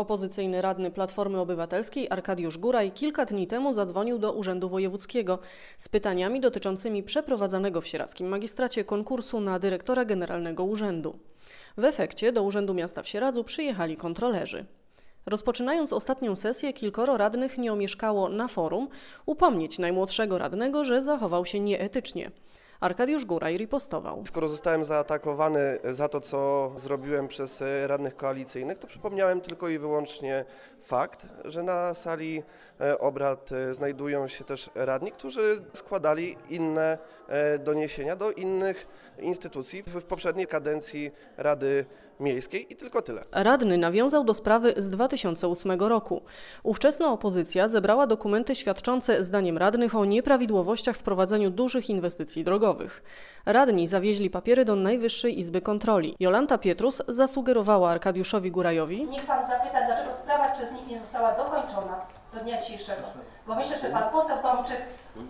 Opozycyjny radny Platformy Obywatelskiej Arkadiusz Góraj kilka dni temu zadzwonił do Urzędu Wojewódzkiego z pytaniami dotyczącymi przeprowadzanego w sieradzkim magistracie konkursu na dyrektora generalnego urzędu. W efekcie do Urzędu Miasta w Sieradzu przyjechali kontrolerzy. Rozpoczynając ostatnią sesję, kilkoro radnych nie omieszkało na forum upomnieć najmłodszego radnego, że zachował się nieetycznie. Arkadiusz Góraj ripostował. Skoro zostałem zaatakowany za to, co zrobiłem przez radnych koalicyjnych, to przypomniałem tylko i wyłącznie fakt, że na sali obrad znajdują się też radni, którzy składali inne doniesienia do innych instytucji w poprzedniej kadencji Rady Miejskiej i tylko tyle. Radny nawiązał do sprawy z 2008 roku. Ówczesna opozycja zebrała dokumenty świadczące zdaniem radnych o nieprawidłowościach w prowadzeniu dużych inwestycji drogowych. Radni zawieźli papiery do Najwyższej Izby Kontroli. Jolanta Pietrus zasugerowała Arkadiuszowi Górajowi: niech pan zapyta, dlaczego sprawa przez nich nie została dokończona do dnia dzisiejszego. Bo myślę, że pan poseł Tomczyk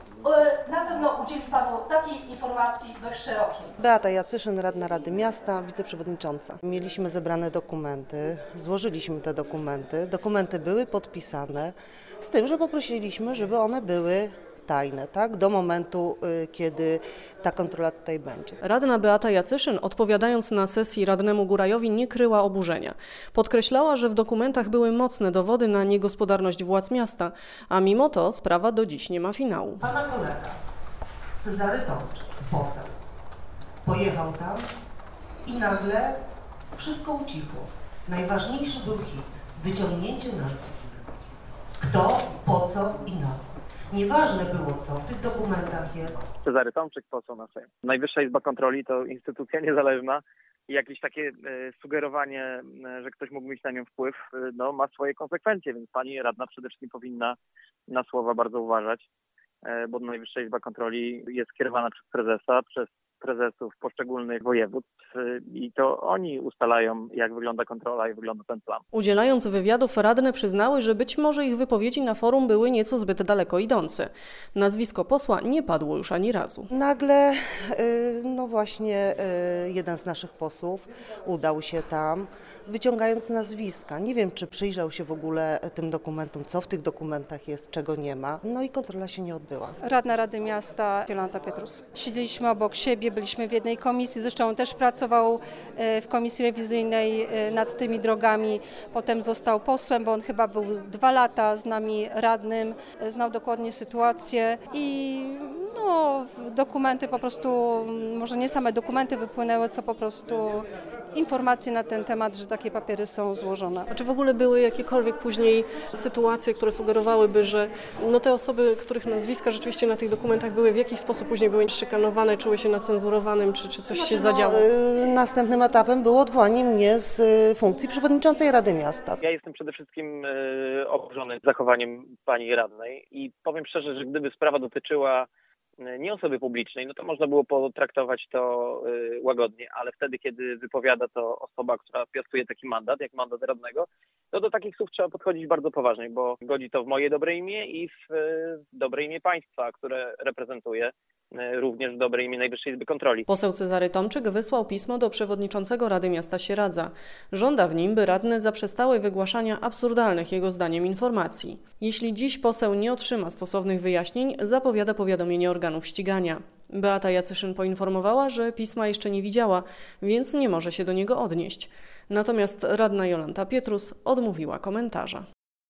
na pewno udzieli panu takiej informacji dość szerokiej. Beata Jacyszyn, radna Rady Miasta, wiceprzewodnicząca. Mieliśmy zebrane dokumenty, złożyliśmy te dokumenty. Dokumenty były podpisane, z tym, że poprosiliśmy, żeby one były tajne, tak? Do momentu, kiedy ta kontrola tutaj będzie. Radna Beata Jacyszyn, odpowiadając na sesji radnemu Górajowi, nie kryła oburzenia. Podkreślała, że w dokumentach były mocne dowody na niegospodarność władz miasta, a mimo to sprawa do dziś nie ma finału. Pana kolega, Cezary Tomczyk, poseł, pojechał tam i nagle wszystko ucichło. Najważniejszy był hit, wyciągnięcie nazwisk. Kto, po co i na co. Nieważne było, co w tych dokumentach jest. Cezary Tomczyk, poseł na Sejm. Najwyższa Izba Kontroli to instytucja niezależna i jakieś takie sugerowanie, że ktoś mógł mieć na nią wpływ, ma swoje konsekwencje, więc pani radna przede wszystkim powinna na słowa bardzo uważać, bo Najwyższa Izba Kontroli jest kierowana przez prezesa, przez prezesów poszczególnych województw i to oni ustalają, jak wygląda kontrola i wygląda ten plan. Udzielając wywiadów, radne przyznały, że być może ich wypowiedzi na forum były nieco zbyt daleko idące. Nazwisko posła nie padło już ani razu. Nagle, jeden z naszych posłów udał się tam, wyciągając nazwiska. Nie wiem, czy przyjrzał się w ogóle tym dokumentom, co w tych dokumentach jest, czego nie ma. No i kontrola się nie odbyła. Radna Rady Miasta Jolanta Pietrus. Siedzieliśmy obok siebie, byliśmy w jednej komisji, zresztą on też pracował w komisji rewizyjnej nad tymi drogami. Potem został posłem, bo on chyba był 2 lata z nami radnym, znał dokładnie sytuację i dokumenty po prostu, może nie same dokumenty wypłynęły, co po prostu informacje na ten temat, że takie papiery są złożone. A czy w ogóle były jakiekolwiek później sytuacje, które sugerowały, że te osoby, których nazwiska rzeczywiście na tych dokumentach były, w jakiś sposób później były szykanowane, czuły się na cenzurowanym, czy coś się zadziało? Następnym etapem było odwołanie mnie z funkcji przewodniczącej Rady Miasta. Ja jestem przede wszystkim oburzony zachowaniem pani radnej i powiem szczerze, że gdyby sprawa dotyczyła nie osoby publicznej, to można było potraktować to łagodnie, ale wtedy, kiedy wypowiada to osoba, która piastuje taki mandat, jak mandat radnego, to do takich słów trzeba podchodzić bardzo poważnie, bo godzi to w moje dobre imię i w dobre imię państwa, które reprezentuję, również w dobre imię Najwyższej Izby Kontroli. Poseł Cezary Tomczyk wysłał pismo do przewodniczącego Rady Miasta Sieradza. Żąda w nim, by radne zaprzestały wygłaszania absurdalnych jego zdaniem informacji. Jeśli dziś poseł nie otrzyma stosownych wyjaśnień, zapowiada powiadomienie organów ścigania. Beata Jacyszyn poinformowała, że pisma jeszcze nie widziała, więc nie może się do niego odnieść. Natomiast radna Jolanta Pietrus odmówiła komentarza.